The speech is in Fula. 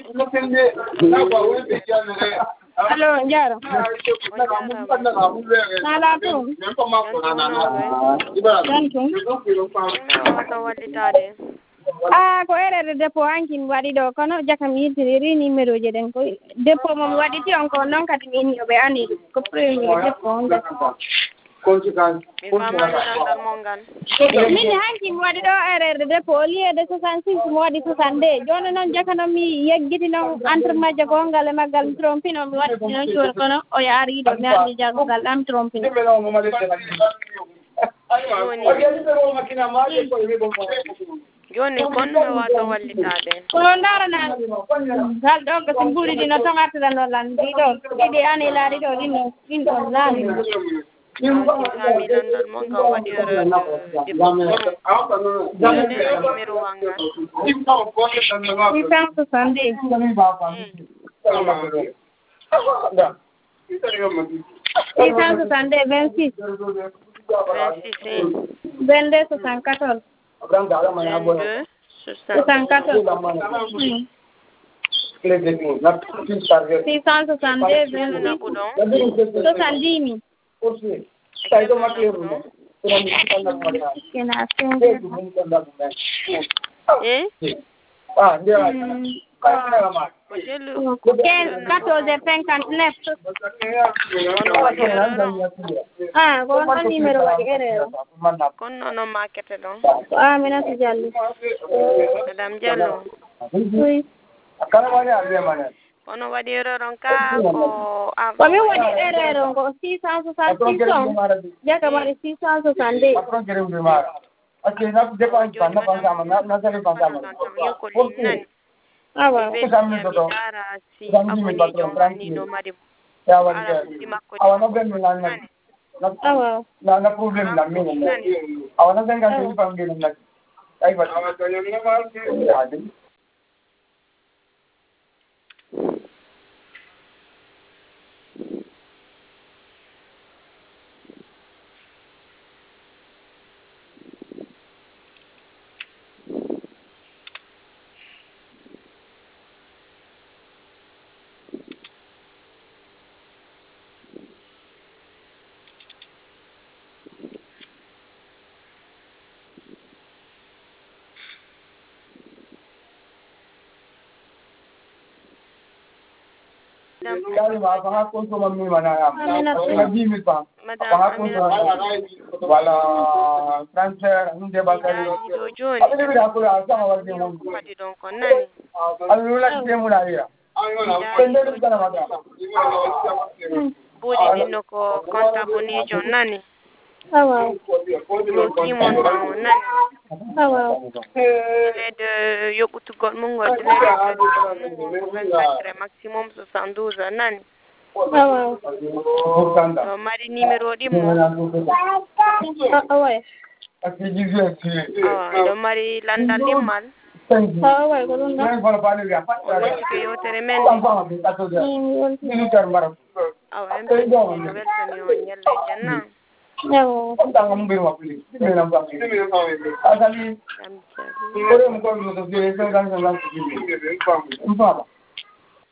Hello, Jaro. Nala tu. Ko erreur depo ankin wadi do kono jakam yitiri numéro je den ko depo mom wadi ti on ko non kadi min yobe ani ko premier depo on conséquence min hanki wadi do erreur depo lié de 66 wadi 62 jono non jakano mi yeggiti non entre majja ko ngal magal trompi non wadi non cior kono o yaari do mi andi jago gal am trompi Joni konno wato wallitade kono ndarana dal do ko simburi dino tongarta no landi do idi ani laari do dino on laari Kami landal monga wadi erreur de numéro wanga 26 22 74 22 74 konno no market do mina si jalli madame Diallo oui ono wadi erreur on ka ko mi wadi erreur ko 666 jaga mari 662 awa si abone jongani do mari awa na problem na mimi awana zenga ndio pangeni na aiba Kali apa pun cuma mimi mana lagi misal apa pun wala transfer hindi bakal apa ni bila aku rasa awal dia mau alula dia mulai ya pendek kita nama dia budi dino ko konta boni jonnani awa timon nani awa de yobutu gon mungo de maximum 72 nani awa so mari numéro di mo awa do mari landa limal awa ko don da ko yo tere men awa en weltani on yalle janna no tangam be wapili menam wapili asali ore mko ndo ndio ndio ndio ndio